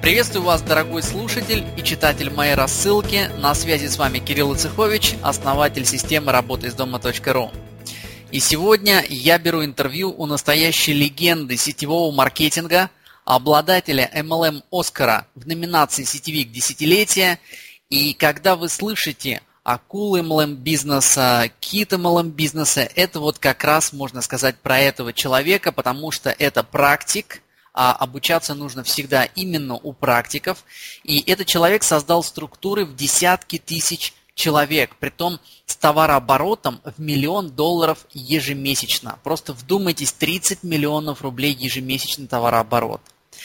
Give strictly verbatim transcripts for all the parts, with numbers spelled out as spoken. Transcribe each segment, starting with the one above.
Приветствую вас, дорогой слушатель и читатель моей рассылки. На связи с вами Кирилл Ицехович, основатель системы работы из дома точка ру. И сегодня я беру интервью у настоящей легенды сетевого маркетинга, обладателя эм эл эм Оскара в номинации «Сетевик десятилетия». И когда вы слышите акулы эм эл эм бизнеса, кит эм эл эм бизнеса, это вот как раз можно сказать про этого человека, потому что это практик, а обучаться нужно всегда именно у практиков. И этот человек создал структуры в десятки тысяч человек, притом с товарооборотом в миллион долларов ежемесячно. Просто вдумайтесь, тридцать миллионов рублей ежемесячный товарооборот.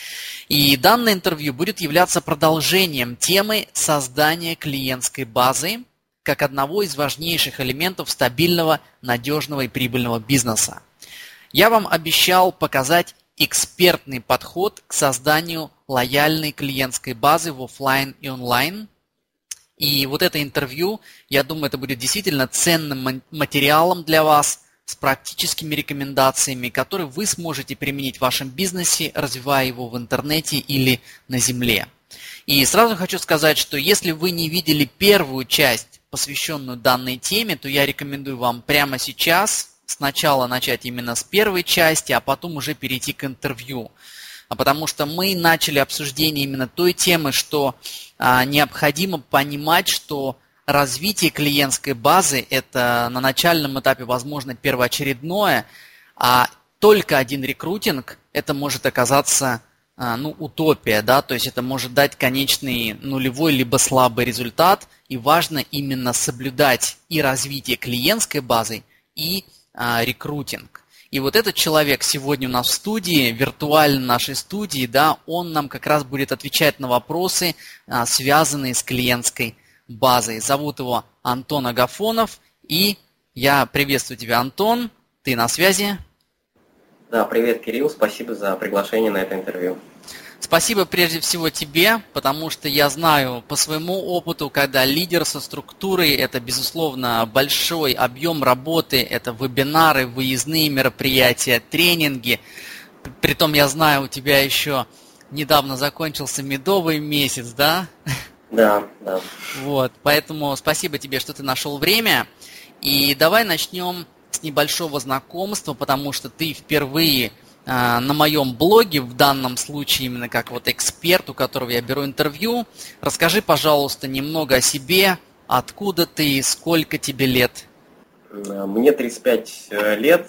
И данное интервью будет являться продолжением темы создания клиентской базы как одного из важнейших элементов стабильного, надежного и прибыльного бизнеса. Я вам обещал показать экспертный подход к созданию лояльной клиентской базы в офлайн и онлайн. И вот это интервью, я думаю, это будет действительно ценным материалом для вас с практическими рекомендациями, которые вы сможете применить в вашем бизнесе, развивая его в интернете или на земле. И сразу хочу сказать, что если вы не видели первую часть, посвященную данной теме, то я рекомендую вам прямо сейчас сначала начать именно с первой части, а потом уже перейти к интервью. Потому что мы начали обсуждение именно той темы, что а, необходимо понимать, что развитие клиентской базы – это на начальном этапе, возможно, первоочередное, а только один рекрутинг – это может оказаться а, ну, утопия, да, то есть это может дать конечный нулевой либо слабый результат, и важно именно соблюдать и развитие клиентской базы, и рекрутинг. И вот этот человек сегодня у нас в студии, виртуально нашей студии, да, он нам как раз будет отвечать на вопросы, связанные с клиентской базой. Зовут его Антон Агафонов, и я приветствую тебя, Антон, ты на связи? Да, привет, Кирилл, спасибо за приглашение на это интервью. Спасибо прежде всего тебе, потому что я знаю по своему опыту, когда лидер со структурой – это, безусловно, большой объем работы, это вебинары, выездные мероприятия, тренинги. Притом я знаю, у тебя еще недавно закончился медовый месяц, да? Да, да. Вот, поэтому спасибо тебе, что ты нашел время. И давай начнем с небольшого знакомства, потому что ты впервые на моем блоге, в данном случае именно как вот эксперт, у которого я беру интервью. Расскажи, пожалуйста, немного о себе, откуда ты, сколько тебе лет? Мне тридцать пять лет.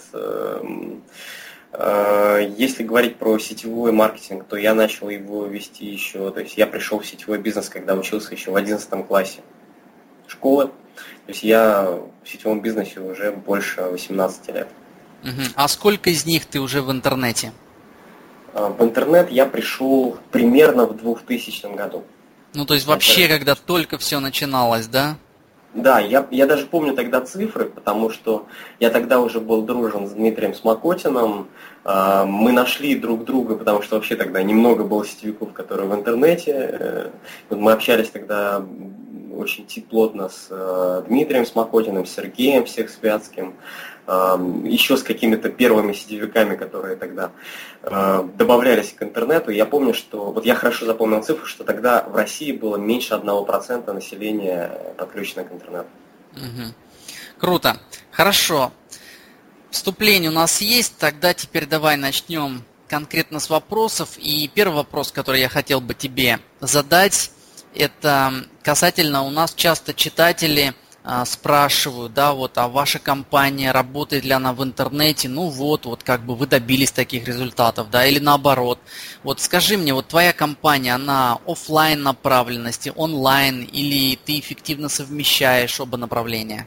Если говорить про сетевой маркетинг, то я начал его вести еще, то есть я пришел в сетевой бизнес, когда учился еще в одиннадцатом классе школы. То есть я в сетевом бизнесе уже больше восемнадцати лет. А сколько из них ты уже в интернете? В интернет я пришел примерно в двухтысячном году. Ну, то есть вообще, Это... когда только все начиналось, да? Да, я, я даже помню тогда цифры, потому что я тогда уже был дружен с Дмитрием Смокотиным. Мы нашли друг друга, потому что вообще тогда немного было сетевиков, которые в интернете. Мы общались тогда очень плотно с Дмитрием Смокотиным, с Сергеем Всехсвятским, еще с какими-то первыми сетевиками, которые тогда добавлялись к интернету. Я помню, что, вот я хорошо запомнил цифру, что тогда в России было меньше одного процента населения подключено к интернету. Угу. Круто. Хорошо. Вступление у нас есть, тогда теперь давай начнем конкретно с вопросов. И первый вопрос, который я хотел бы тебе задать, это касательно, у нас часто читатели а, спрашивают, да, вот, а ваша компания, работает ли она в интернете? Ну вот, вот как бы вы добились таких результатов, да, или наоборот. Вот скажи мне, вот твоя компания, она офлайн направленности, онлайн, или ты эффективно совмещаешь оба направления?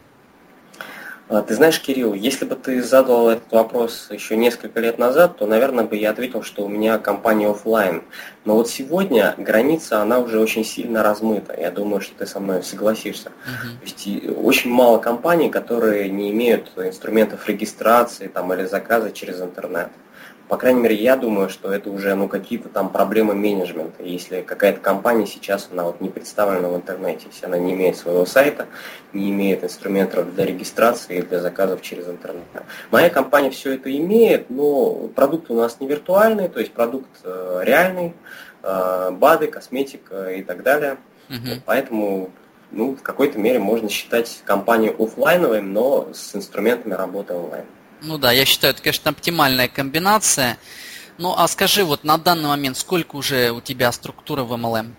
Ты знаешь, Кирилл, если бы ты задал этот вопрос еще несколько лет назад, то, наверное, бы я ответил, что у меня компания офлайн. Но вот сегодня граница, она уже очень сильно размыта. Я думаю, что ты со мной согласишься. Uh-huh. То есть очень мало компаний, которые не имеют инструментов регистрации там, или заказа через интернет. По крайней мере, я думаю, что это уже ну, какие-то там проблемы менеджмента. Если какая-то компания сейчас она вот не представлена в интернете, если она не имеет своего сайта, не имеет инструментов для регистрации и для заказов через интернет. Моя компания все это имеет, но продукт у нас не виртуальный, то есть продукт реальный. БАДы, косметика и так далее. Мгм. Поэтому ну, в какой-то мере можно считать компанию офлайновой, но с инструментами работы онлайн. Ну да, я считаю, это, конечно, оптимальная комбинация. Ну а скажи, вот на данный момент сколько уже у тебя структура в эм эл эм?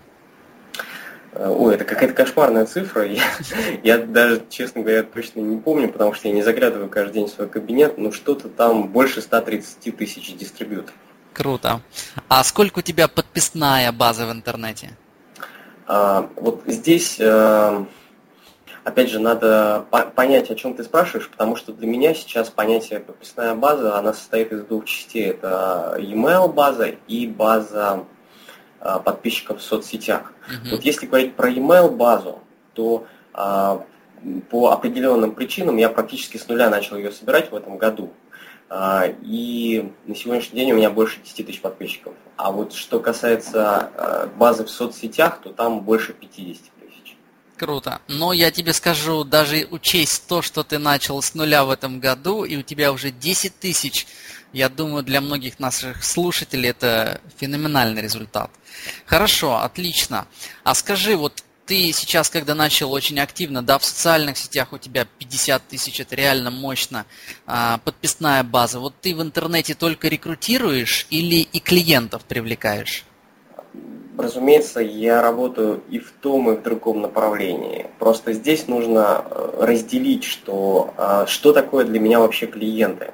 Ой, это какая-то кошмарная цифра. Я, я даже, честно говоря, точно не помню, потому что я не заглядываю каждый день в свой кабинет, но что-то там больше ста тридцати тысяч дистрибьюторов. Круто. А сколько у тебя подписная база в интернете? А, вот здесь, а, опять же, надо по- понять, о чем ты спрашиваешь, потому что для меня сейчас понятие подписная база, она состоит из двух частей. Это e-mail база и база а, подписчиков в соцсетях. Мгм. Вот если говорить про e-mail базу, то а, по определенным причинам я практически с нуля начал ее собирать в этом году. А, И на сегодняшний день у меня больше десяти тысяч подписчиков. А вот что касается а, базы в соцсетях, то там больше пятидесяти тысяч. Круто. Но я тебе скажу, даже учесть то, что ты начал с нуля в этом году, и у тебя уже десять тысяч, я думаю, для многих наших слушателей это феноменальный результат. Хорошо, отлично. А скажи, вот ты сейчас, когда начал очень активно, да, в социальных сетях у тебя пятьдесят тысяч, это реально мощно, а, подписная база. Вот ты в интернете только рекрутируешь или и клиентов привлекаешь? Разумеется, я работаю и в том, и в другом направлении. Просто здесь нужно э, разделить, что, а, что такое для меня вообще клиенты.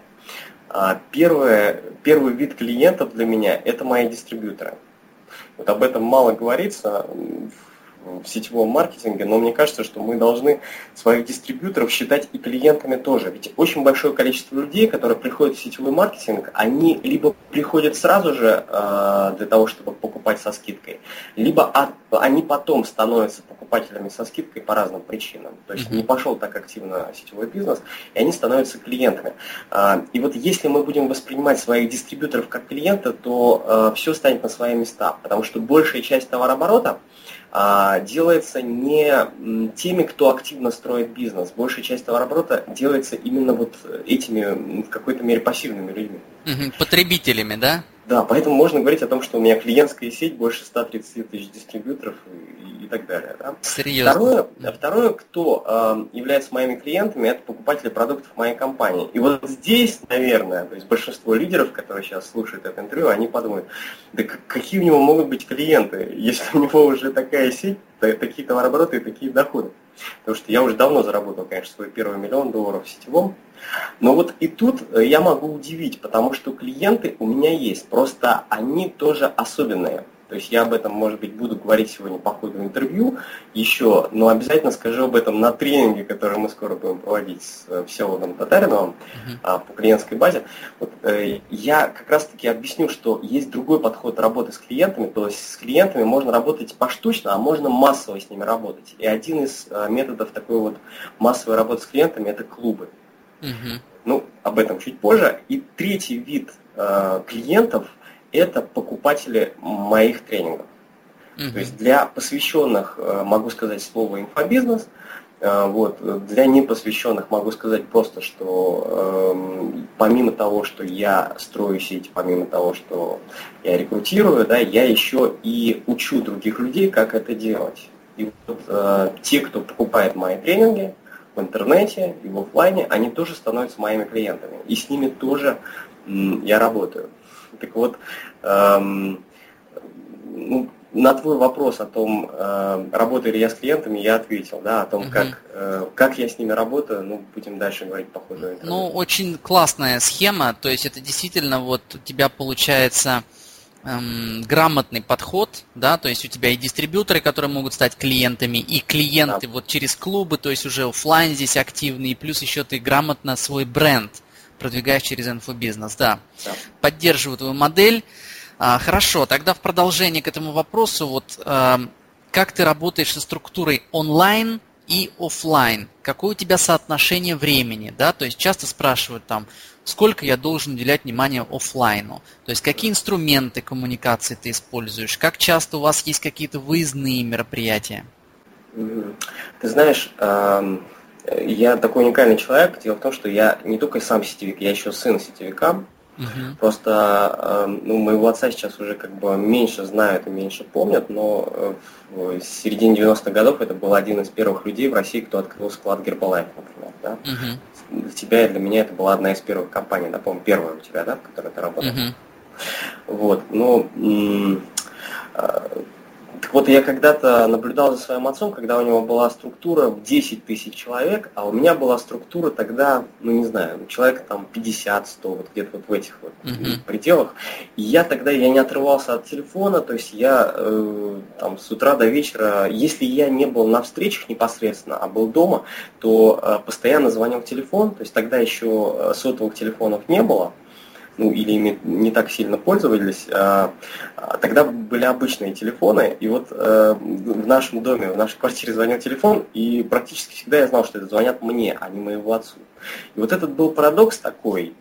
А, Первое, первый вид клиентов для меня – это мои дистрибьюторы. Вот об этом мало говорится м, в сетевом маркетинге, но мне кажется, что мы должны своих дистрибьюторов считать и клиентами тоже. Ведь очень большое количество людей, которые приходят в сетевой маркетинг, они либо приходят сразу же э, для того, чтобы покупать со скидкой, либо от, они потом становятся покупателями со скидкой по разным причинам. То есть Мгм. не пошел так активно сетевой бизнес, и они становятся клиентами. А, И вот если мы будем воспринимать своих дистрибьюторов как клиента, то все станет на свои места, потому что большая часть товарооборота а, делается не м, теми, кто активно строит бизнес. Большая часть товарооборота делается именно вот этими, м, в какой-то мере, пассивными людьми. Мгм. Потребителями, да? Да, поэтому можно говорить о том, что у меня клиентская сеть больше ста тридцати тысяч дистрибьюторов и, и так далее. Да. Серьезно. Второе, второе, кто э, является моими клиентами, это покупатели продуктов моей компании. И вот здесь, наверное, то есть большинство лидеров, которые сейчас слушают это интервью, они подумают, да какие у него могут быть клиенты, если у него уже такая сеть, такие товарообороты и такие доходы. Потому что я уже давно заработал, конечно, свой первый миллион долларов в сетевом. Но вот и тут я могу удивить, потому что клиенты у меня есть, просто они тоже особенные. То есть я об этом, может быть, буду говорить сегодня по ходу интервью еще, но обязательно скажу об этом на тренинге, который мы скоро будем проводить с Всеволодом Татариновым uh-huh. по клиентской базе. Вот, э, я как раз-таки объясню, что есть другой подход работы с клиентами, то есть с клиентами можно работать поштучно, а можно массово с ними работать. И один из э, методов такой вот массовой работы с клиентами – это клубы. Мгм. Ну, об этом чуть позже. И третий вид э, клиентов – это покупатели моих тренингов. Мгм. То есть для посвященных э, могу сказать слово инфобизнес, э, вот, для непосвященных могу сказать просто, что э, помимо того, что я строю сеть, помимо того, что я рекрутирую, да, я еще и учу других людей, как это делать. И вот э, те, кто покупает мои тренинги, в интернете и в офлайне, они тоже становятся моими клиентами. И с ними тоже м, я работаю. Так вот, эм, ну, на твой вопрос о том, э, работаю ли я с клиентами, я ответил, да, о том, Мгм. как, э, как я с ними работаю, ну, будем дальше говорить по ходу интервью. Ну, очень классная схема, то есть это действительно вот у тебя получается эм, грамотный подход, да, то есть у тебя и дистрибьюторы, которые могут стать клиентами, и клиенты Да. вот через клубы, то есть уже офлайн здесь активный, и плюс еще ты грамотно свой бренд продвигаешь через инфобизнес, да. Да. Поддерживаю твою модель. А, хорошо, тогда в продолжение к этому вопросу, вот эм, как ты работаешь со структурой онлайн и офлайн? Какое у тебя соотношение времени, да? То есть часто спрашивают там, сколько я должен уделять внимание офлайну? То есть какие инструменты коммуникации ты используешь? Как часто у вас есть какие-то выездные мероприятия? Мгм. Ты знаешь, эм, я такой уникальный человек. Дело в том, что я не только сам сетевик, я еще сын сетевика. Угу. Просто ну, моего отца сейчас уже как бы меньше знают и меньше помнят, но в середине девяностых годов это был один из первых людей в России, кто открыл склад Гербалайф, например. Да? Угу. Для тебя и для меня это была одна из первых компаний, да, по-моему, первая у тебя, да, в которой ты работал. Угу. Вот, ну, так вот, я когда-то наблюдал за своим отцом, когда у него была структура в десять тысяч человек, а у меня была структура тогда, ну не знаю, человек там пятьдесят-сто, вот где-то вот в этих вот uh-huh. пределах. И я тогда, я не отрывался от телефона, то есть я э, там с утра до вечера, если я не был на встречах непосредственно, а был дома, то э, постоянно звонил в телефон, то есть тогда еще сотовых телефонов не было. Ну, или ими не так сильно пользовались, а, а, тогда были обычные телефоны, и вот а, в нашем доме, в нашей квартире звонил телефон, и практически всегда я знал, что это звонят мне, а не моему отцу. И вот этот был парадокс такой,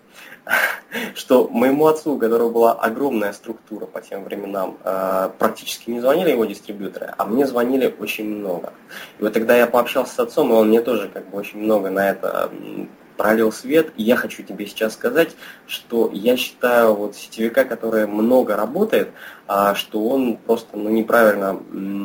что моему отцу, у которого была огромная структура по тем временам, а, практически не звонили его дистрибьюторы, а мне звонили очень много. И вот тогда я пообщался с отцом, и он мне тоже как бы очень много на это пролил свет, и я хочу тебе сейчас сказать, что я считаю вот сетевика, который много работает, а, что он просто ну, неправильно,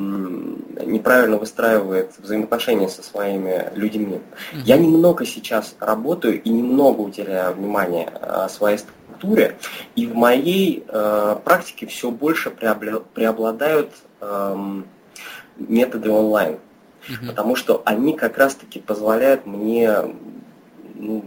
неправильно выстраивает взаимоотношения со своими людьми. Mm-hmm. Я немного сейчас работаю и немного уделяю внимания а, своей структуре, и в моей а, практике все больше преобладают а, методы онлайн, mm-hmm. потому что они как раз-таки позволяют мне ну,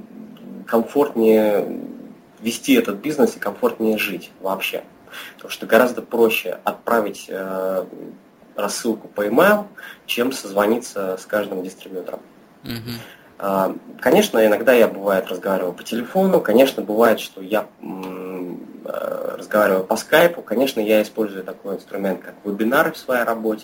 комфортнее вести этот бизнес и комфортнее жить вообще. Потому что гораздо проще отправить э, рассылку по e-mail, чем созвониться с каждым дистрибьютором. Mm-hmm. Э, конечно, иногда я, бывает, разговариваю по телефону, конечно, бывает, что я э, разговариваю по скайпу, конечно, я использую такой инструмент, как вебинары в своей работе.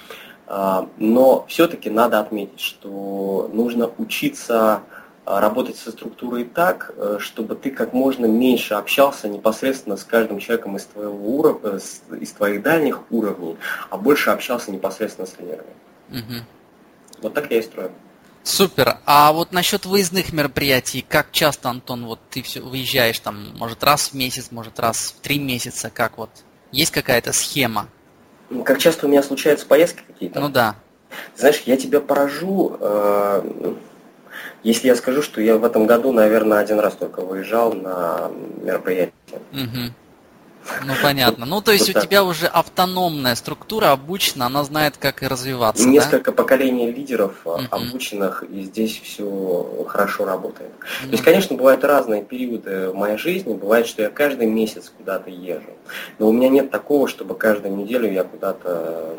Э, но все-таки надо отметить, что нужно учиться работать со структурой так, чтобы ты как можно меньше общался непосредственно с каждым человеком из твоего уровня, из твоих дальних уровней, а больше общался непосредственно с лидерами. Угу. Вот так я и строю. Супер. А вот насчет выездных мероприятий, как часто, Антон, вот ты все выезжаешь там, может раз в месяц, может раз в три месяца, как вот? Есть какая-то схема? Как часто у меня случаются поездки какие-то? Ну да. Знаешь, я тебя поражу. Э- Если я скажу, что я в этом году, наверное, один раз только выезжал на мероприятие. Угу. Ну, понятно. Ну, то есть вот у так. тебя уже автономная структура обучена, она знает, как и развиваться, Несколько да? поколений лидеров угу. обученных, и здесь все хорошо работает. Ну. То есть, конечно, бывают разные периоды в моей жизни. Бывает, что я каждый месяц куда-то езжу. Но у меня нет такого, чтобы каждую неделю я куда-то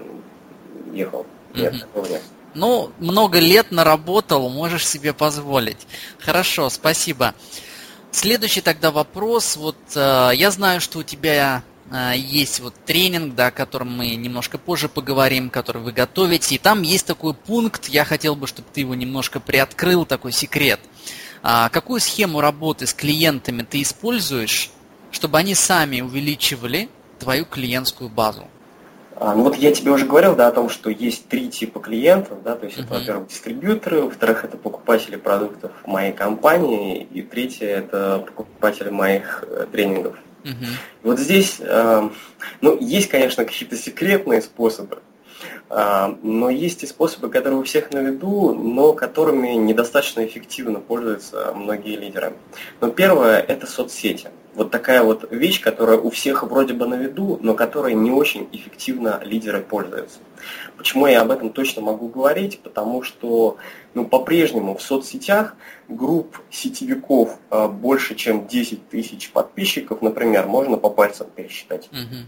ехал. Нет, угу. такого нет. Ну, много лет наработал, можешь себе позволить. Хорошо, спасибо. Следующий тогда вопрос. Вот э, я знаю, что у тебя э, есть вот тренинг, да, о котором мы немножко позже поговорим, который вы готовите. И там есть такой пункт, я хотел бы, чтобы ты его немножко приоткрыл, такой секрет. А, какую схему работы с клиентами ты используешь, чтобы они сами увеличивали твою клиентскую базу? Ну вот я тебе уже говорил, да, о том, что есть три типа клиентов, да, то есть uh-huh. это, во-первых, дистрибьюторы, во-вторых, это покупатели продуктов моей компании, и третье, это покупатели моих э, тренингов. Uh-huh. Вот здесь, э, ну, есть, конечно, какие-то секретные способы, э, но есть и способы, которые у всех на виду, но которыми недостаточно эффективно пользуются многие лидеры. Но первое, это соцсети. Вот такая вот вещь, которая у всех вроде бы на виду, но которой не очень эффективно лидеры пользуются. Почему я об этом точно могу говорить? Потому что ну, по-прежнему в соцсетях групп сетевиков больше, чем десять тысяч подписчиков, например, можно по пальцам пересчитать. Uh-huh.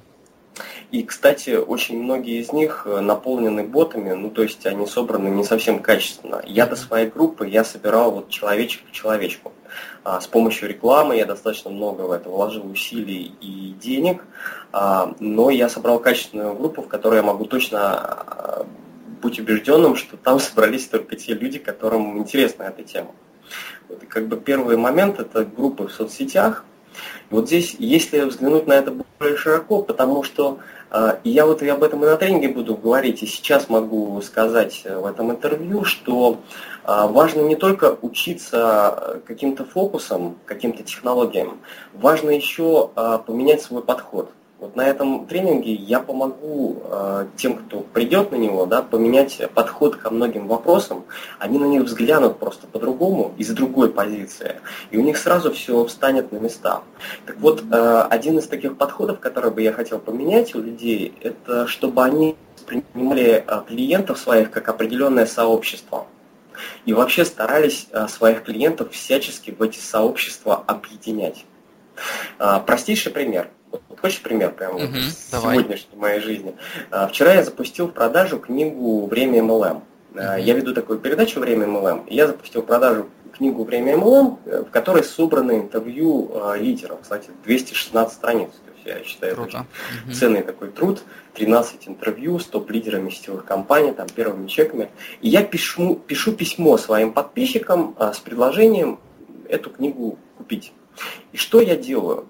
И, кстати, очень многие из них наполнены ботами, ну то есть они собраны не совсем качественно. Я до своей группы я собирал вот человечек по человечку. А, с помощью рекламы я достаточно много в это вложил усилий и денег, а, но я собрал качественную группу, в которой я могу точно быть убежденным, что там собрались только те люди, которым интересна эта тема. Вот, и как бы первый момент это группы в соцсетях. И вот здесь, если взглянуть на это более широко, потому что э, я вот и об этом и на тренинге буду говорить, и сейчас могу сказать в этом интервью, что э, важно не только учиться каким-то фокусам, каким-то технологиям, важно еще э, поменять свой подход. Вот на этом тренинге я помогу э, тем, кто придет на него, да, поменять подход ко многим вопросам. Они на них взглянут просто по-другому, из другой позиции. И у них сразу все встанет на места. Так вот, э, один из таких подходов, который бы я хотел поменять у людей, это чтобы они принимали э, клиентов своих как определенное сообщество. И вообще старались э, своих клиентов всячески в эти сообщества объединять. Э, простейший пример. Вот, хочешь пример прямо uh-huh, вот, сегодняшней моей жизни? Вчера я запустил в продажу книгу «Время эм эл эм». Uh-huh. Я веду такую передачу «Время эм эл эм», и я запустил в продажу книгу «Время эм эл эм», в которой собраны интервью лидеров. Кстати, двести шестнадцать страниц. То есть я считаю, это очень uh-huh. ценный такой труд. тринадцать интервью с топ-лидерами сетевых компаний, там, первыми чеками. И я пишу, пишу письмо своим подписчикам с предложением эту книгу купить. И что я делаю?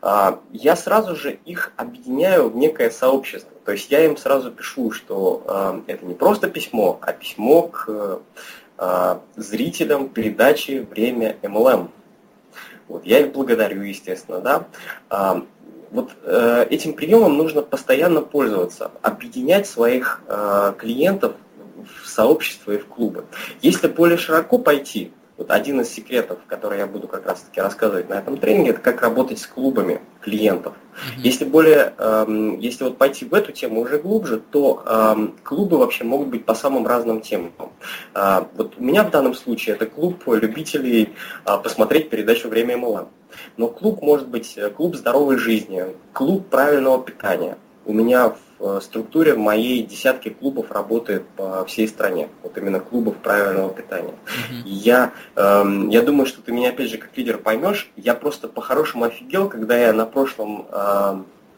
Я сразу же их объединяю в некое сообщество. То есть я им сразу пишу, что это не просто письмо, а письмо к зрителям передачи «Время эм эл эм». Вот, я их благодарю, естественно. Да? Вот этим приемом нужно постоянно пользоваться, объединять своих клиентов в сообщества и в клубы. Если более широко пойти, вот один из секретов, который я буду как раз-таки рассказывать на этом тренинге, это как работать с клубами клиентов. Mm-hmm. Если более, э, если вот пойти в эту тему уже глубже, то э, клубы вообще могут быть по самым разным темам. Э, вот у меня в данном случае это клуб любителей э, посмотреть передачу «Время эм эл эм». Но клуб может быть клуб здоровой жизни, клуб правильного питания. У меня в структуре моей десятки клубов работает по всей стране. Вот именно клубов правильного питания. Uh-huh. И я, э, я думаю, что ты меня опять же как лидер поймешь. Я просто по-хорошему офигел, когда я на прошлом, э,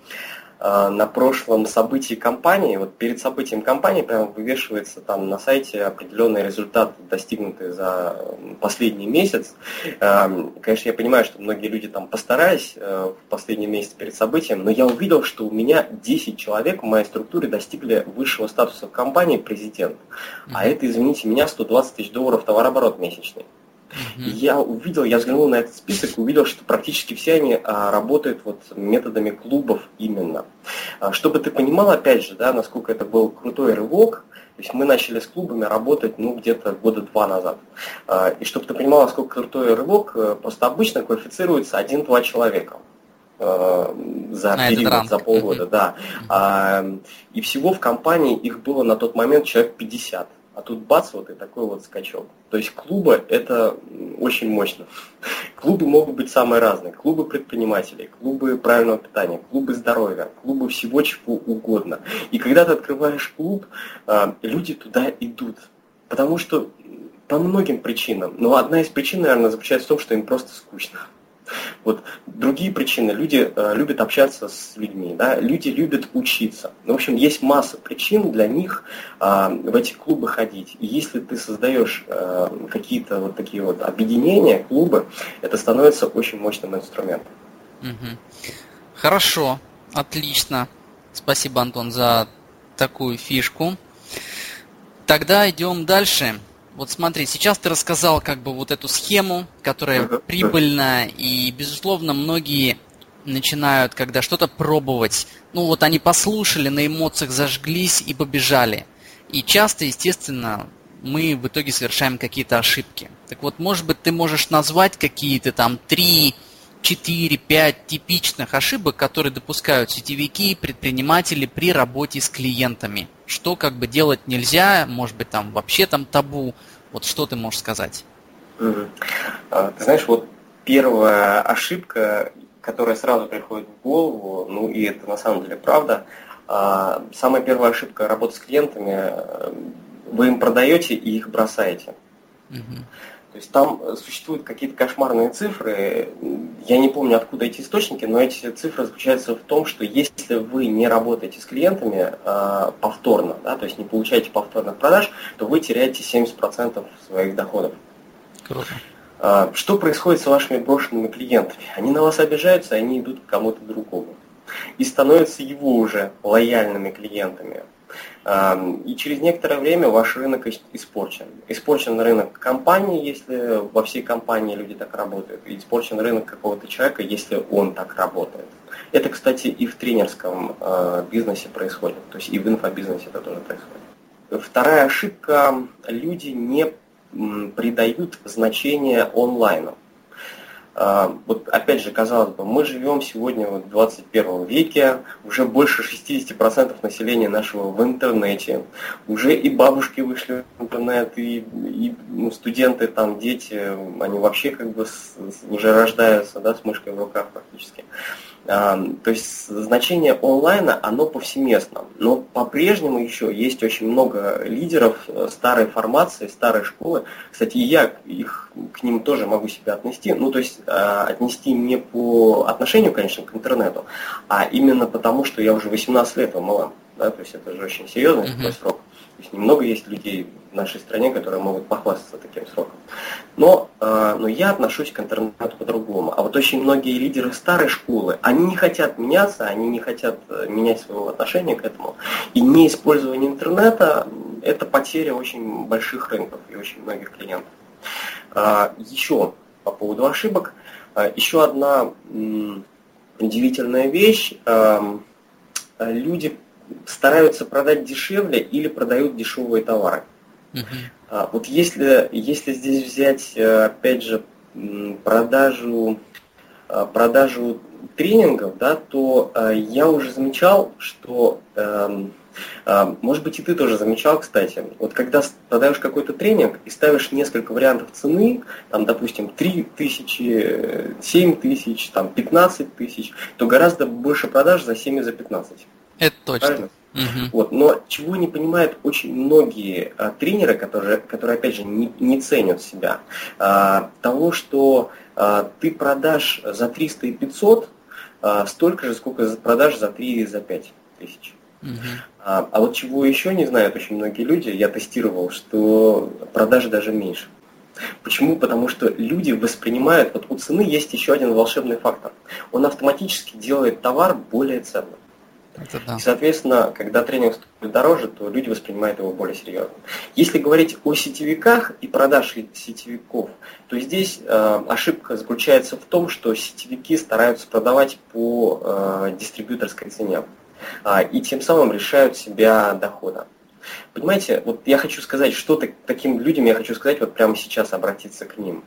э, на прошлом событии компании, вот перед событием компании прямо вывешивается там на сайте определенный результат, достигнутый за последний месяц. Э, конечно, я понимаю, что многие люди там постарались э, в последний месяц перед событием, но я увидел, что у меня десять человек в моей структуре достигли высшего статуса в компании президент. Mm-hmm. А это, извините меня, сто двадцать тысяч долларов товарооборот месячный. Mm-hmm. Я увидел, я взглянул на этот список и увидел, что практически все они а, работают вот методами клубов именно. А, чтобы ты понимал, опять же, да, насколько это был крутой рывок, то есть мы начали с клубами работать ну, где-то года два назад. А, и чтобы ты понимал, насколько крутой рывок, просто обычно квалифицируется один-два человека а, за на период, за полгода. Mm-hmm. Да. А, и всего в компании их было на тот момент человек пятьдесят. А тут бац, вот и такой вот скачок. То есть клубы это очень мощно. Клубы могут быть самые разные. Клубы предпринимателей, клубы правильного питания, клубы здоровья, клубы всего чего угодно. И когда ты открываешь клуб, люди туда идут. Потому что по многим причинам. Но одна из причин, наверное, заключается в том, что им просто скучно. Вот. Другие причины. Люди э, любят общаться с людьми, да? Люди любят учиться. Ну, в общем, есть масса причин для них э, в эти клубы ходить. И если ты создаешь э, какие-то вот такие вот объединения, клубы, это становится очень мощным инструментом. Угу. Хорошо, отлично. Спасибо, Антон, за такую фишку. Тогда идем дальше. Вот смотри, сейчас ты рассказал как бы вот эту схему, которая прибыльна, и, безусловно, многие начинают, когда что-то пробовать, ну вот они послушали, на эмоциях зажглись и побежали. И часто, естественно, мы в итоге совершаем какие-то ошибки. Так вот, может быть, ты можешь назвать какие-то там три, четыре, пять типичных ошибок, которые допускают сетевики, предприниматели при работе с клиентами. Что как бы делать нельзя, может быть, там вообще там табу. Вот что ты можешь сказать? Mm-hmm. А, ты знаешь, вот первая ошибка, которая сразу приходит в голову, ну и это на самом деле правда, а, самая первая ошибка работы с клиентами, вы им продаете и их бросаете. Mm-hmm. То есть там существуют какие-то кошмарные цифры, я не помню, откуда эти источники, но эти цифры заключаются в том, что если вы не работаете с клиентами э, повторно, да, то есть не получаете повторных продаж, то вы теряете семьдесят процентов своих доходов. Круто. Что происходит с вашими брошенными клиентами? Они на вас обижаются, они идут к кому-то другому. И становятся его уже лояльными клиентами. И через некоторое время ваш рынок испорчен. Испорчен рынок компании, если во всей компании люди так работают. И испорчен рынок какого-то человека, если он так работает. Это, кстати, и в тренерском бизнесе происходит. То есть и в инфобизнесе это тоже происходит. Вторая ошибка. Люди не придают значение онлайну. Вот опять же, казалось бы, мы живем сегодня в двадцать первом веке, уже больше шестьдесят процентов населения нашего в интернете, уже и бабушки вышли в интернет, и, и ну, студенты, там, дети, они вообще как бы с, уже рождаются, да, с мышкой в руках практически. То есть значение онлайна, оно повсеместно, но по-прежнему еще есть очень много лидеров старой формации, старой школы. Кстати, я их, к ним тоже могу себя отнести, ну то есть отнести не по отношению, конечно, к интернету, а именно потому, что я уже восемнадцать лет в эм эл эм, да, то есть это же очень серьезный такой mm-hmm. срок. То есть немного есть людей в нашей стране, которые могут похвастаться таким сроком. Но, э, но я отношусь к интернету по-другому. А вот очень многие лидеры старой школы, они не хотят меняться, они не хотят менять своего отношения к этому. И неиспользование интернета – это потеря очень больших рынков и очень многих клиентов. Э, еще по поводу ошибок. Э, еще одна м, удивительная вещь. Э, люди стараются продать дешевле или продают дешевые товары. Uh-huh. Вот если, если здесь взять, опять же, продажу, продажу тренингов, да, то я уже замечал, что, может быть, и ты тоже замечал, кстати, вот когда продаешь какой-то тренинг и ставишь несколько вариантов цены, там, допустим, три тысячи, семь тысяч, там, пятнадцать тысяч, то гораздо больше продаж за семь и за пятнадцать. Это точно. Угу. Вот. Но чего не понимают очень многие а, тренеры, которые, которые, опять же, не, не ценят себя, а, того, что а, ты продашь за триста и пятьсот а, столько же, сколько продашь за три и за пять тысяч. Угу. А, а вот чего еще не знают очень многие люди, я тестировал, что продажи даже меньше. Почему? Потому что люди воспринимают, вот у цены есть еще один волшебный фактор. Он автоматически делает товар более ценным. Это да. И, соответственно, когда тренинг стоит дороже, то люди воспринимают его более серьезно. Если говорить о сетевиках и продаже сетевиков, то здесь э, ошибка заключается в том, что сетевики стараются продавать по э, дистрибьюторской цене э, и тем самым лишают себя дохода. Понимаете, вот я хочу сказать, что таким людям я хочу сказать, вот прямо сейчас обратиться к ним.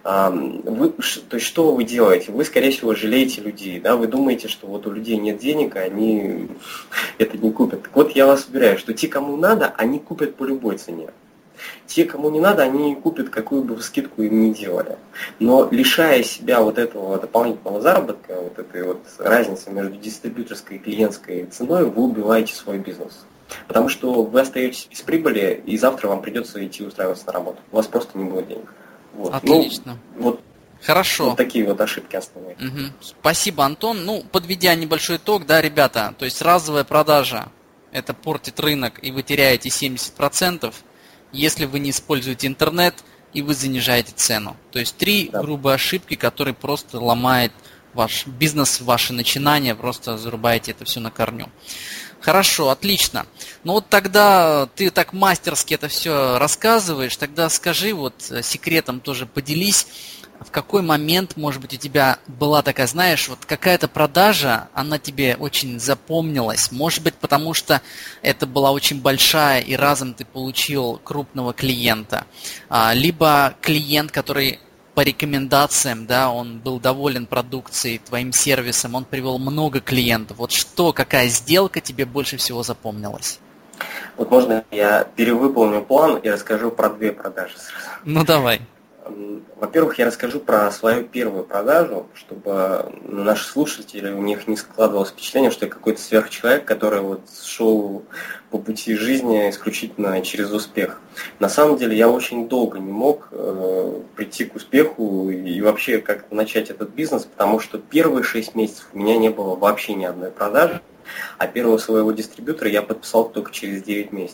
Вы, то есть что вы делаете? Вы, скорее всего, жалеете людей, да? Вы думаете, что вот у людей нет денег, и они это не купят. Так вот, я вас уверяю, что те, кому надо, они купят по любой цене. Те, кому не надо, они не купят, какую бы скидку им ни делали. Но лишая себя вот этого дополнительного заработка, вот этой вот разницы между дистрибьюторской и клиентской ценой, вы убиваете свой бизнес. Потому что вы остаетесь без прибыли, и завтра вам придется идти устраиваться на работу. У вас просто не будет денег. Вот. Отлично. Ну, вот, Хорошо. Вот такие вот ошибки основные. Угу. Спасибо, Антон. Ну, подведя небольшой итог, да, ребята, то есть разовая продажа – это портит рынок, и вы теряете семьдесят процентов, если вы не используете интернет, и вы занижаете цену. То есть три да. грубые ошибки, которые просто ломают ваш бизнес, ваши начинания, просто зарубаете это все на корню. Хорошо, отлично. Ну вот тогда ты так мастерски это все рассказываешь, тогда скажи, вот секретом тоже поделись, в какой момент, может быть, у тебя была такая, знаешь, вот какая-то продажа, она тебе очень запомнилась, может быть, потому что это была очень большая и разом ты получил крупного клиента, либо клиент, который по рекомендациям, да, он был доволен продукцией, твоим сервисом, он привел много клиентов. Вот что, какая сделка тебе больше всего запомнилась? Вот можно я перевыполню план и расскажу про две продажи сразу? Ну давай. Во-первых, я расскажу про свою первую продажу, чтобы наши слушатели, у них не складывалось впечатление, что я какой-то сверхчеловек, который вот шел по пути жизни исключительно через успех. На самом деле я очень долго не мог э, прийти к успеху и вообще как-то начать этот бизнес, потому что первые шесть месяцев у меня не было вообще ни одной продажи, а первого своего дистрибьютора я подписал только через девять месяцев.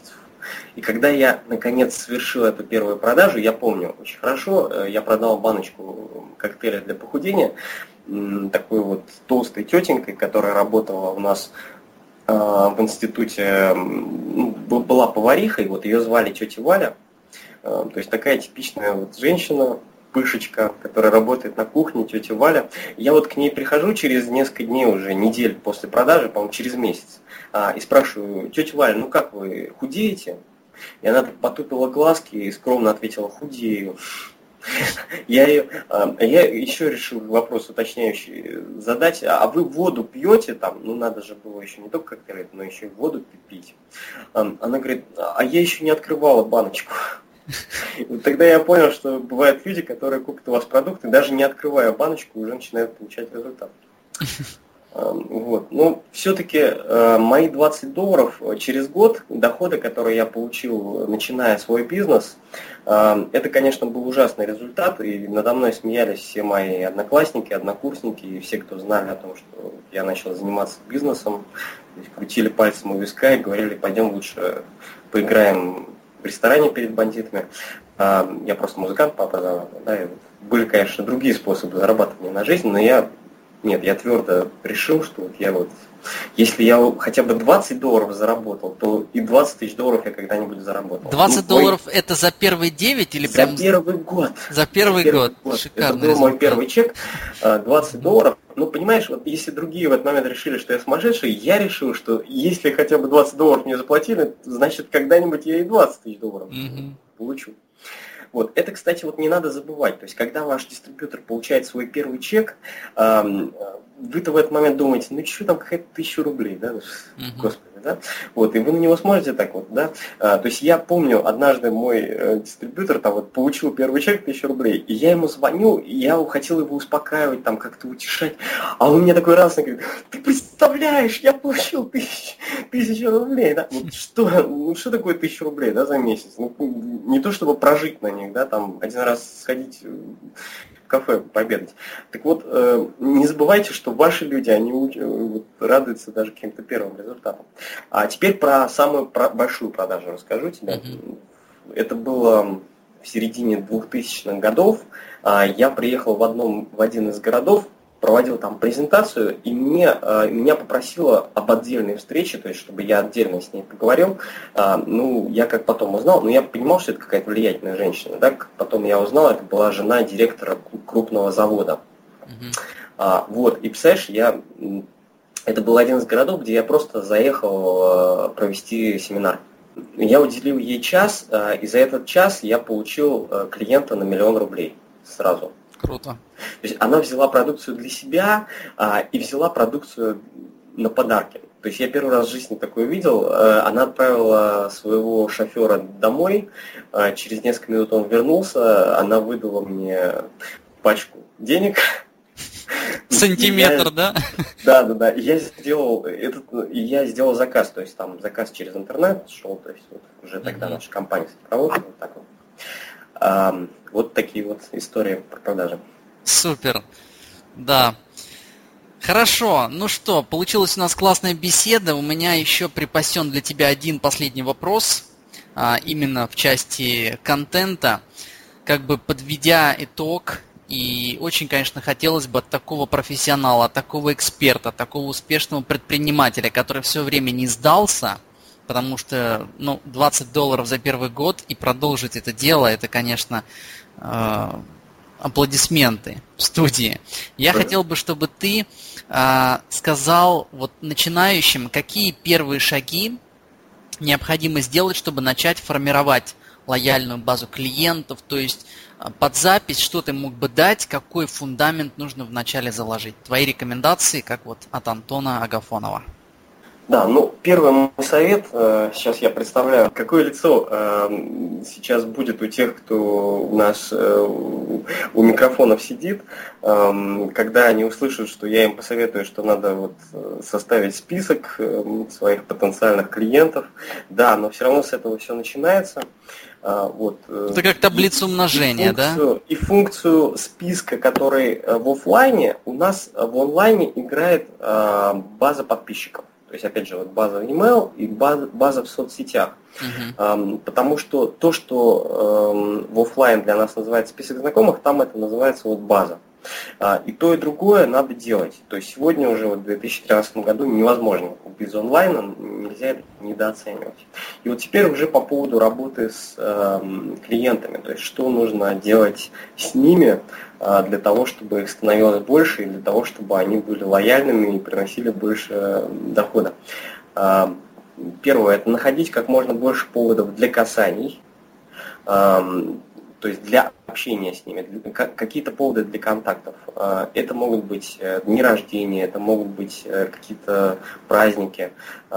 И когда я, наконец, совершил эту первую продажу, я помню очень хорошо, я продал баночку коктейля для похудения такой вот толстой тетенькой, которая работала у нас э, в институте, ну, была поварихой, вот ее звали тетя Валя, э, то есть такая типичная вот женщина, пышечка, которая работает на кухне, тетя Валя. Я вот к ней прихожу через несколько дней уже, недель после продажи, по-моему, через месяц, а, и спрашиваю: тетя Валя, ну как вы, худеете? И она потупила глазки и скромно ответила: худею. Я, я еще решил вопрос уточняющий задать: а вы воду пьете там? Ну надо же было еще не только коктейль, но еще и воду пить. Она говорит: а я еще не открывала баночку. И тогда я понял, что бывают люди, которые купят у вас продукты, даже не открывая баночку, уже начинают получать результат. Вот. Но все-таки э, мои двадцать долларов через год дохода, которые я получил, начиная свой бизнес, э, это, конечно, был ужасный результат, и надо мной смеялись все мои одноклассники, однокурсники, и все, кто знали о том, что я начал заниматься бизнесом, крутили пальцем у виска и говорили: пойдем лучше поиграем в ресторане перед бандитами. Э, я просто музыкант по образованию, да, и были, конечно, другие способы зарабатывания на жизнь, но я Нет, я твердо решил, что вот я вот, если я хотя бы двадцать долларов заработал, то и двадцать тысяч долларов я когда-нибудь заработал. двадцать ну, долларов мой... это за первые девять или прям... За первый год. За первый, за первый год. год. Шикарный Это был результат. Мой первый чек, двадцать долларов. Ну, понимаешь, вот если другие в этот момент решили, что я сумасшедший, я решил, что если хотя бы двадцать долларов мне заплатили, значит, когда-нибудь я и двадцать тысяч долларов угу. получу. Вот. Это, кстати, вот не надо забывать. То есть, когда ваш дистрибьютор получает свой первый чек, эм, вы-то в этот момент думаете: ну что там, какая-то тысяча рублей, да, uh-huh. господи, да, вот, и вы на него смотрите так вот, да, а, то есть я помню, однажды мой э, дистрибьютор там вот получил первый чек тысячу рублей, и я ему звоню, и я хотел его успокаивать, там, как-то утешать, а он мне такой радостный говорит: ты представляешь, я получил тысячу, тысячу рублей, да, вот что, ну что такое тысяча рублей, да, за месяц, ну, не то чтобы прожить на них, да, там, один раз сходить в кафе пообедать. Так вот, э, не забывайте, что ваши люди, они э, вот, радуются даже каким-то первым результатам. А теперь про самую про большую продажу расскажу тебе. Mm-hmm. Это было в середине двухтысячных годов. А, я приехал в, одном, в один из городов, проводил там презентацию, и мне, э, меня попросила об отдельной встрече, то есть чтобы я отдельно с ней поговорил. А, ну, я как потом узнал, но я понимал, что это какая-то влиятельная женщина. Да? Как потом я узнал, это была жена директора крупного завода. Uh-huh. А, вот, и представляешь, я, это был один из городов, где я просто заехал провести семинар. Я уделил ей час, и за этот час я получил клиента на миллион рублей сразу. Круто. То есть она взяла продукцию для себя а, и взяла продукцию на подарки. То есть я первый раз в жизни такое видел. А, она отправила своего шофера домой. А, через несколько минут он вернулся. Она выдала мне пачку денег. Сантиметр, я, да? Да, да, да. Я сделал этот, я сделал заказ. То есть там заказ через интернет шел. То есть вот уже тогда mm-hmm. наша компания работала. Вот так вот. А, вот такие вот истории про продажи. Супер, да. Хорошо, ну что, получилась у нас классная беседа. У меня еще припасен для тебя один последний вопрос, а, именно в части контента, как бы подведя итог. И очень, конечно, хотелось бы от такого профессионала, от такого эксперта, от такого успешного предпринимателя, который все время не сдался, потому что ну, двадцать долларов за первый год и продолжить это дело, это, конечно, э, аплодисменты в студии. Я хотел бы, чтобы ты э, сказал вот, начинающим, какие первые шаги необходимо сделать, чтобы начать формировать лояльную базу клиентов, то есть под запись, что ты мог бы дать, какой фундамент нужно вначале заложить. Твои рекомендации, как вот от Антона Агафонова. Да, ну, первый мой совет, сейчас я представляю, какое лицо сейчас будет у тех, кто у нас у микрофонов сидит, когда они услышат, что я им посоветую, что надо вот составить список своих потенциальных клиентов. Да, но все равно с этого все начинается. Вот. Это как таблица умножения, и функцию, да? И функцию списка, который в офлайне, у нас в онлайне играет база подписчиков. То есть, опять же, вот база e-mail и база, база в соцсетях. Uh-huh. Потому что то, что в офлайн для нас называется список знакомых, там это называется вот база. И то, и другое надо делать. То есть сегодня уже вот в две тысячи тринадцатом году невозможно без онлайна, нельзя это недооценивать. И вот теперь уже по поводу работы с э, клиентами, то есть что нужно делать с ними э, для того, чтобы их становилось больше и для того, чтобы они были лояльными и приносили больше дохода. Э, первое, это находить как можно больше поводов для касаний. Э, То есть для общения с ними, какие-то поводы для контактов. Это могут быть дни рождения, это могут быть какие-то праздники.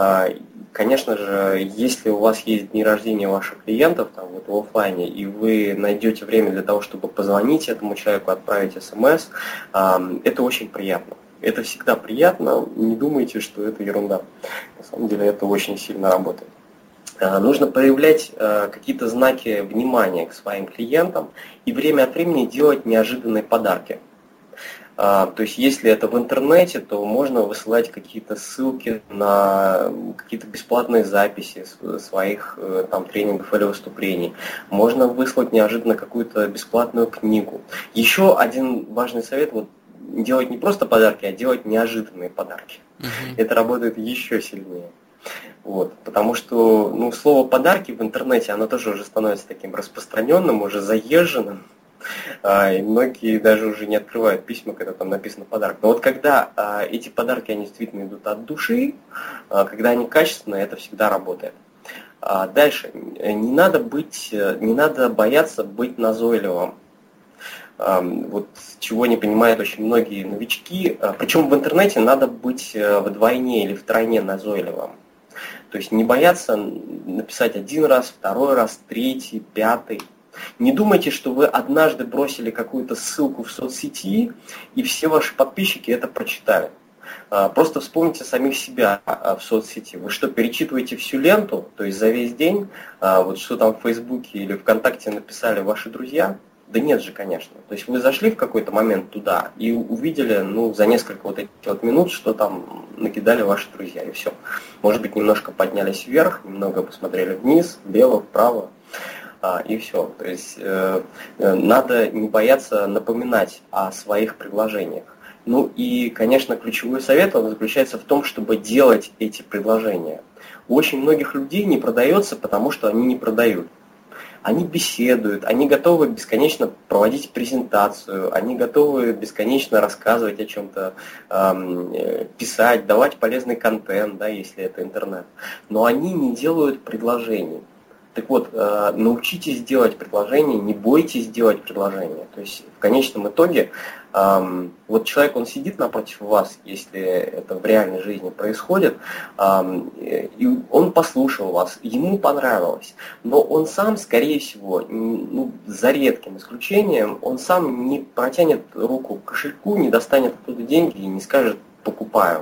Конечно же, если у вас есть дни рождения ваших клиентов там, вот в офлайне, и вы найдете время для того, чтобы позвонить этому человеку, отправить смс, это очень приятно. Это всегда приятно, не думайте, что это ерунда. На самом деле это очень сильно работает. Нужно проявлять какие-то знаки внимания к своим клиентам и время от времени делать неожиданные подарки. То есть, если это в интернете, то можно высылать какие-то ссылки на какие-то бесплатные записи своих там, тренингов или выступлений. Можно выслать неожиданно какую-то бесплатную книгу. Еще один важный совет вот, – делать не просто подарки, а делать неожиданные подарки. Uh-huh. Это работает еще сильнее. Вот, потому что ну, слово «подарки» в интернете, оно тоже уже становится таким распространенным, уже заезженным. А, и многие даже уже не открывают письма, когда там написано «подарок». Но вот когда а, эти подарки, они действительно идут от души, а, когда они качественные, это всегда работает. А, дальше. Не надо быть, не надо бояться быть назойливым. А, вот чего не понимают очень многие новички. А, причем в интернете надо быть вдвойне или втройне назойливым. То есть не бояться написать один раз, второй раз, третий, пятый. Не думайте, что вы однажды бросили какую-то ссылку в соцсети, и все ваши подписчики это прочитали. Просто вспомните самих себя в соцсети. Вы что, перечитываете всю ленту, то есть за весь день, вот что там в Фейсбуке или ВКонтакте написали ваши друзья? Да нет же, конечно. То есть вы зашли в какой-то момент туда и увидели, ну, за несколько вот этих вот минут, что там накидали ваши друзья, и все. Может быть, немножко поднялись вверх, немного посмотрели вниз, влево, вправо, а, и все. То есть э, надо не бояться напоминать о своих предложениях. Ну и, конечно, ключевой совет он заключается в том, чтобы делать эти предложения. У очень многих людей не продается, потому что они не продают. Они беседуют, они готовы бесконечно проводить презентацию, они готовы бесконечно рассказывать о чем-то, эм, писать, давать полезный контент, да, если это интернет. Но они не делают предложений. Так вот, э, научитесь делать предложения, не бойтесь делать предложения. То есть в конечном итоге эм, вот человек, он сидит напротив вас, если это в реальной жизни происходит, эм, и он послушал вас, ему понравилось, но он сам, скорее всего, ну, за редким исключением, он сам не протянет руку к кошельку, не достанет оттуда деньги и не скажет «покупаю».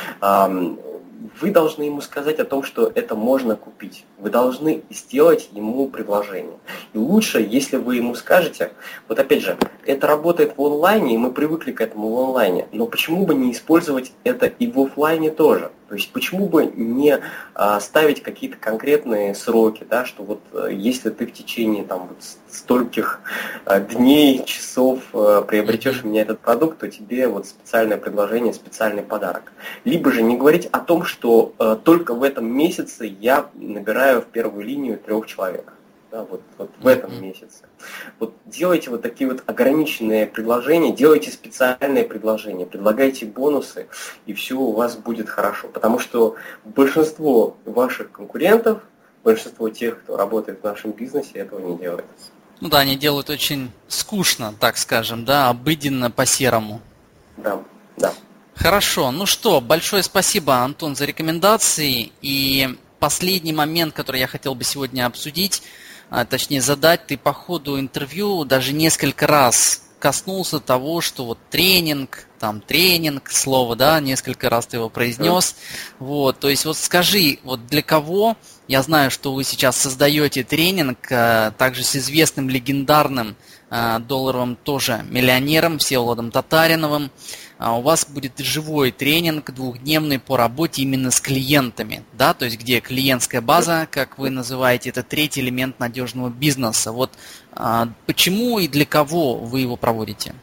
Эм, Вы должны ему сказать о том, что это можно купить. Вы должны сделать ему предложение. И лучше, если вы ему скажете, вот опять же, это работает в онлайне, и мы привыкли к этому в онлайне, но почему бы не использовать это и в офлайне тоже? То есть почему бы не а, ставить какие-то конкретные сроки, да, что вот а, если ты в течение там, вот, стольких а, дней, часов а, приобретешь у меня этот продукт, то тебе вот специальное предложение, специальный подарок. Либо же не говорить о том, что а, только в этом месяце я набираю в первую линию трех человек. Да, вот, вот в этом месяце. Вот делайте вот такие вот ограниченные предложения, делайте специальные предложения, предлагайте бонусы, и все у вас будет хорошо. Потому что большинство ваших конкурентов, большинство тех, кто работает в нашем бизнесе, этого не делает. Ну да, они делают очень скучно, так скажем, да, обыденно, по-серому. Да, да. Хорошо, ну что, большое спасибо, Антон, за рекомендации. И последний момент, который я хотел бы сегодня обсудить, точнее задать, ты по ходу интервью даже несколько раз коснулся того, что вот тренинг, там тренинг, слово, да, несколько раз ты его произнес. Вот, то есть вот скажи, вот для кого, я знаю, что вы сейчас создаете тренинг, также с известным легендарным долларовым тоже миллионером Всеволодом Татариновым. У вас будет живой тренинг двухдневный по работе именно с клиентами, да, то есть где клиентская база, как вы называете, это третий элемент надежного бизнеса. Вот почему и для кого вы его проводите?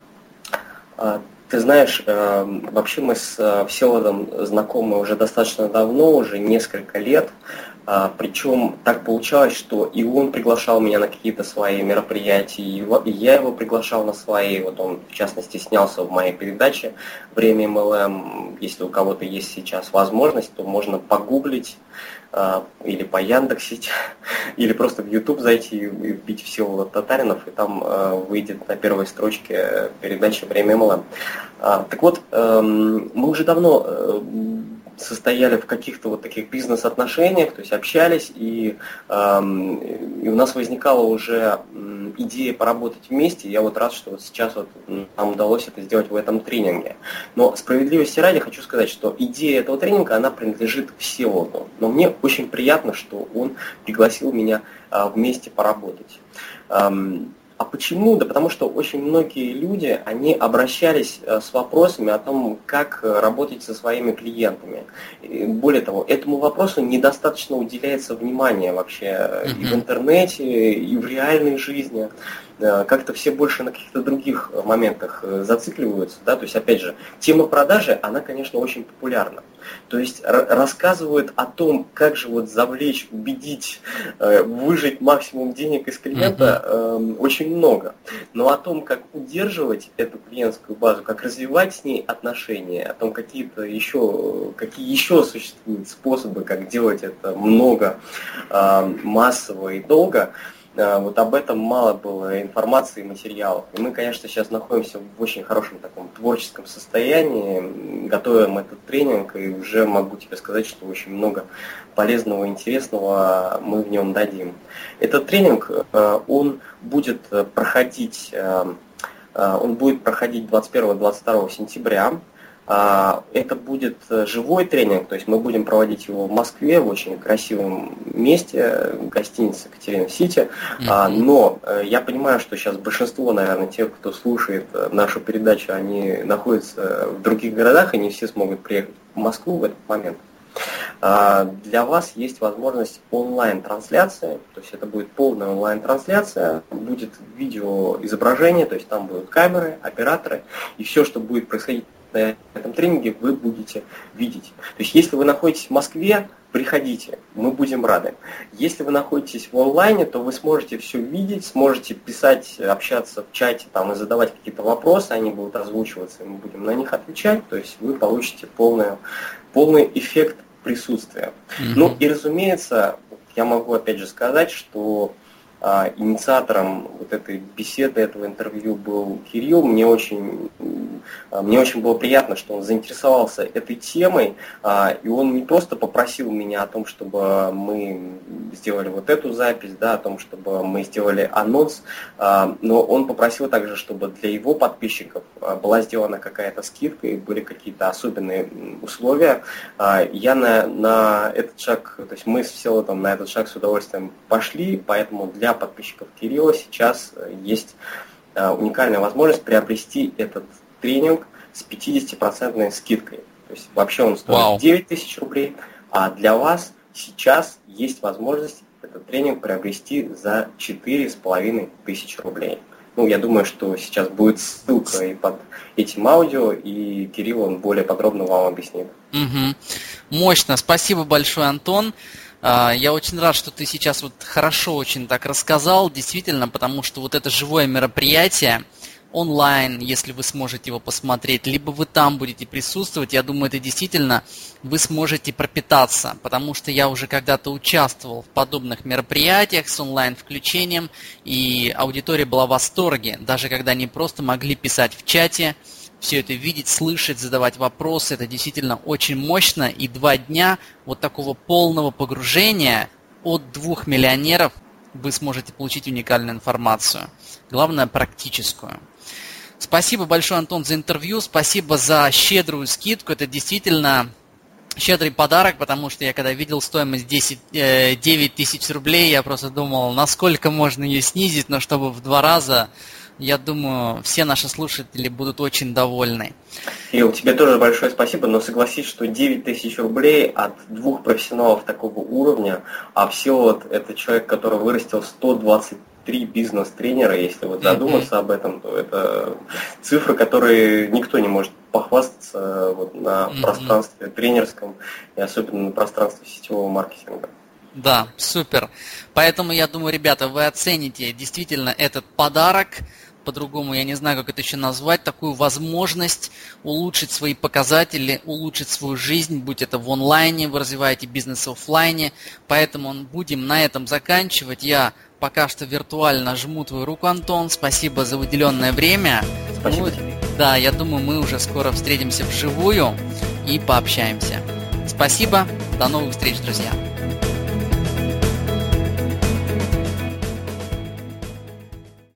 Ты знаешь, вообще мы с Всеволодом знакомы уже достаточно давно, уже несколько лет. Причем так получалось, что и он приглашал меня на какие-то свои мероприятия, и я его приглашал на свои. Вот он, в частности, снялся в моей передаче «Время эм эл эм». Если у кого-то есть сейчас возможность, то можно погуглить или по Яндексить, или просто в YouTube зайти и вбить Всеволод Татаринов, и там выйдет на первой строчке передача «Время эм эл эм». Так вот, мы уже давно состояли в каких-то вот таких бизнес-отношениях, то есть общались, и, э, и у нас возникала уже идея поработать вместе. Я вот рад, что вот сейчас вот нам удалось это сделать в этом тренинге. Но справедливости ради хочу сказать, что идея этого тренинга, она принадлежит Всеволоду. Но мне очень приятно, что он пригласил меня э, вместе поработать. Эм, А почему? Да потому что очень многие люди, они обращались с вопросами о том, как работать со своими клиентами. И более того, этому вопросу недостаточно уделяется внимания вообще mm-hmm. и в интернете, и в реальной жизни. Как-то все больше на каких-то других моментах зацикливаются. Да? То есть, опять же, тема продажи, она, конечно, очень популярна. То есть рассказывают о том, как же вот завлечь, убедить, выжать максимум денег из клиента, mm-hmm. очень много. Но о том, как удерживать эту клиентскую базу, как развивать с ней отношения, о том, какие-то еще, какие еще существуют способы, как делать это много, массово и долго, вот об этом мало было информации и материалов. И мы, конечно, сейчас находимся в очень хорошем таком творческом состоянии, готовим этот тренинг, и уже могу тебе сказать, что очень много полезного и интересного мы в нем дадим. Этот тренинг, он будет проходить, он будет проходить двадцать первого — двадцать второго сентября. Это будет живой тренинг, то есть мы будем проводить его в Москве, в очень красивом месте, гостиница Екатерина-Сити. Mm-hmm. Но я понимаю, что сейчас большинство, наверное, тех, кто слушает нашу передачу, они находятся в других городах, и не все смогут приехать в Москву в этот момент. Для вас есть возможность онлайн-трансляции, то есть это будет полная онлайн-трансляция, будет видеоизображение, то есть там будут камеры, операторы, и все, что будет происходить на этом тренинге, вы будете видеть. То есть если вы находитесь в Москве, приходите, мы будем рады. Если вы находитесь в онлайне, то вы сможете все видеть, сможете писать, общаться в чате там, и задавать какие-то вопросы, они будут озвучиваться, и мы будем на них отвечать, то есть вы получите полный, полный эффект присутствия. Mm-hmm. Ну и разумеется, я могу опять же сказать, что а, инициатором вот этой беседы, этого интервью был Кирилл. Мне очень, мне очень было приятно, что он заинтересовался этой темой, а, и он не просто попросил меня о том, чтобы мы сделали вот эту запись, да, о том, чтобы мы сделали анонс, а, но он попросил также, чтобы для его подписчиков была сделана какая-то скидка и были какие-то особенные условия. А, я на, на этот шаг, то есть мы с Всеволодом на этот шаг с удовольствием пошли, поэтому для подписчиков Кирилла сейчас есть уникальная возможность приобрести этот тренинг с пятидесятипроцентной скидкой. То есть вообще он стоит wow. девять тысяч рублей, а для вас сейчас есть возможность этот тренинг приобрести за четыре с половиной тысячи рублей. Ну, я думаю, что сейчас будет ссылка и под этим аудио, и Кирилл, он более подробно вам объяснит. Угу. Мощно. Спасибо большое, Антон. Я очень рад, что ты сейчас вот хорошо очень так рассказал, действительно, потому что вот это живое мероприятие онлайн, если вы сможете его посмотреть, либо вы там будете присутствовать, я думаю, это действительно вы сможете пропитаться, потому что я уже когда-то участвовал в подобных мероприятиях с онлайн-включением, и аудитория была в восторге, даже когда они просто могли писать в чате, все это видеть, слышать, задавать вопросы, это действительно очень мощно, и два дня вот такого полного погружения от двух миллионеров вы сможете получить уникальную информацию, главное практическую. Спасибо большое, Антон, за интервью, спасибо за щедрую скидку, это действительно щедрый подарок, потому что я когда видел стоимость десять, девять тысяч рублей, я просто думал, насколько можно ее снизить, но чтобы в два раза, я думаю, все наши слушатели будут очень довольны. Кирилл, тебе тоже большое спасибо, но согласись, что девять тысяч рублей от двух профессионалов такого уровня, а все вот это человек, который вырастил сто двадцать три бизнес-тренера, если вот задуматься mm-hmm. об этом, то это цифры, которые никто не может похвастаться вот на mm-hmm. пространстве тренерском и особенно на пространстве сетевого маркетинга. Да, супер. Поэтому я думаю, ребята, вы оцените действительно этот подарок. По-другому я не знаю, как это еще назвать, такую возможность улучшить свои показатели, улучшить свою жизнь, будь это в онлайне, вы развиваете бизнес в офлайне. Поэтому будем на этом заканчивать. Я пока что виртуально жму твою руку, Антон. Спасибо за уделенное время. Спасибо ну, тебе. Да, я думаю, мы уже скоро встретимся вживую и пообщаемся. Спасибо. До новых встреч, друзья.